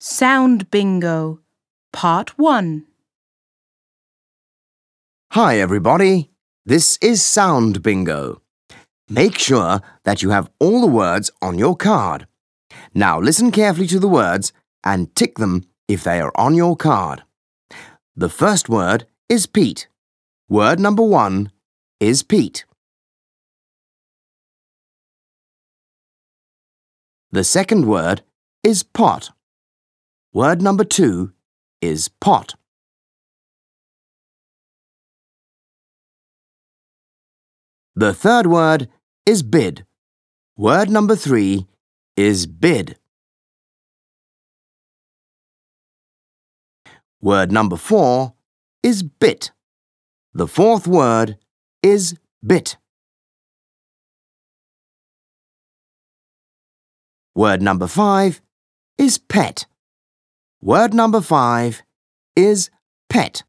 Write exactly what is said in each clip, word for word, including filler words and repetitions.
Sound Bingo, Part one. Hi everybody, this is Sound Bingo. Make sure that you have all the words on your card. Now listen carefully to the words and tick them if they are on your card. The first word is Pete. Word number one is Pete. The second word is pot. Word number two is pot. The third word is bid. Word number three is bid. Word number four is bit. The fourth word is bit. Word number five is pet. Word number five is pet.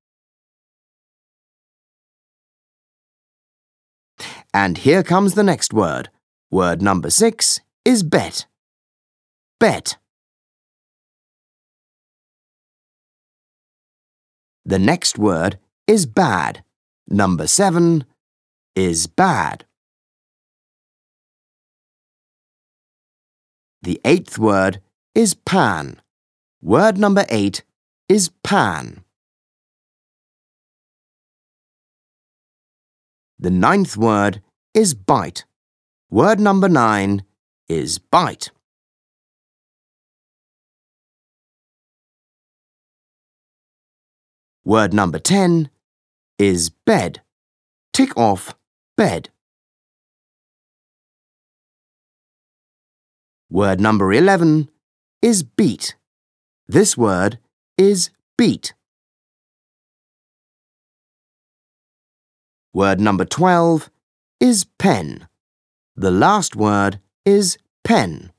And here comes the next word. Word number six is bet. Bet. The next word is bad. Number seven is bad. The eighth word is pan. Word number eight is pan. The ninth word is bite. Word number nine is bite. Word number ten is bed. Tick off bed. Word number eleven is beat. This word is beat. Word number twelve is pen. The last word is pen.